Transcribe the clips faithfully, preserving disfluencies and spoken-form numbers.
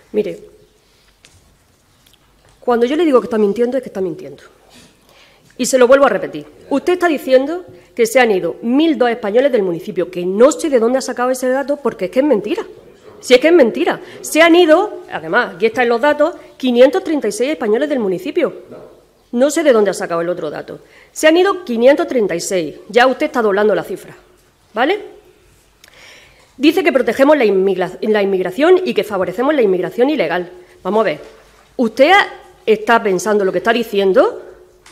Mire, cuando yo le digo que está mintiendo, es que está mintiendo. Y se lo vuelvo a repetir. Usted está diciendo que se han ido mil dos españoles del municipio, que no sé de dónde ha sacado ese dato, porque es que es mentira. Si es que es mentira. Se han ido, además, aquí están los datos, quinientos treinta y seis españoles del municipio. No sé de dónde ha sacado el otro dato. Se han ido quinientos treinta y seis. Ya usted está doblando la cifra. ¿Vale? Dice que protegemos la, inmigra la inmigración y que favorecemos la inmigración ilegal. Vamos a ver. ¿Usted está pensando lo que está diciendo?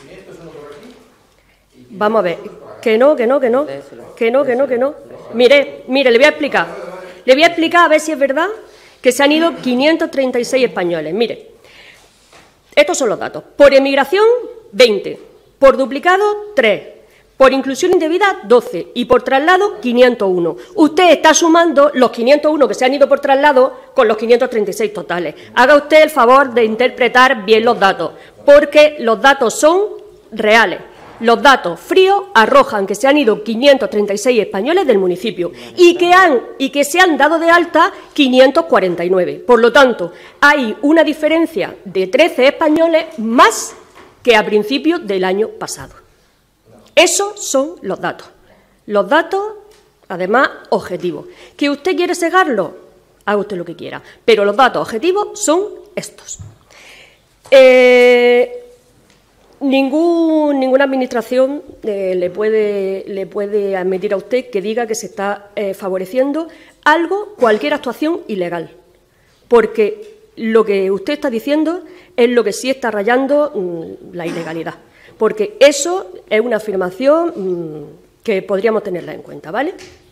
Vamos a ver. Que no, que no, que no. Que no, que no, que no. Mire, mire, le voy a explicar. Le voy a explicar a ver si es verdad que se han ido quinientos treinta y seis españoles. Mire, estos son los datos. Por emigración, veinte. Por duplicado, tres. Por inclusión indebida, doce. Y por traslado, quinientos uno. Usted está sumando los quinientos uno que se han ido por traslado con los quinientos treinta y seis totales. Haga usted el favor de interpretar bien los datos, porque los datos son reales. Los datos fríos arrojan que se han ido quinientos treinta y seis españoles del municipio y que, han, y que se han dado de alta quinientos cuarenta y nueve. Por lo tanto, hay una diferencia de trece españoles más que a principios del año pasado. Esos son los datos. Los datos, además, objetivos. ¿Que usted quiere cegarlo? Haga usted lo que quiera. Pero los datos objetivos son estos. Eh... Ningún, ninguna administración eh, le, puede, le puede admitir a usted que diga que se está eh, favoreciendo algo, cualquier actuación ilegal, porque lo que usted está diciendo es lo que sí está rayando mmm, la ilegalidad, porque eso es una afirmación mmm, que podríamos tenerla en cuenta, ¿vale?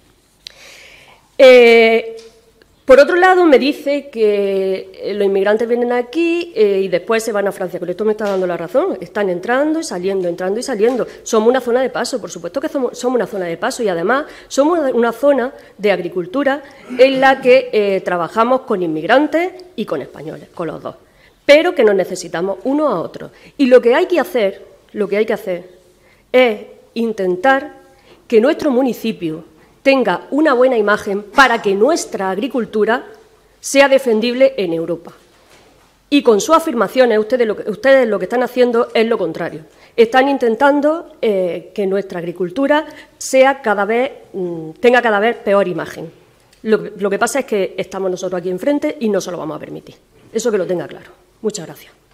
Eh, Por otro lado, me dice que los inmigrantes vienen aquí eh, y después se van a Francia. Con esto me está dando la razón. Están entrando y saliendo, entrando y saliendo. Somos una zona de paso, por supuesto que somos, somos una zona de paso y además somos una zona de agricultura en la que eh, trabajamos con inmigrantes y con españoles, con los dos. Pero que nos necesitamos unos a otros. Y lo que hay que hacer, lo que hay que hacer es intentar que nuestro municipio tenga una buena imagen para que nuestra agricultura sea defendible en Europa. Y con sus afirmaciones, ustedes lo que, ustedes lo que están haciendo es lo contrario. Están intentando eh, que nuestra agricultura sea cada vez, mmm, tenga cada vez peor imagen. Lo, lo que pasa es que estamos nosotros aquí enfrente y no se lo vamos a permitir. Eso que lo tenga claro. Muchas gracias.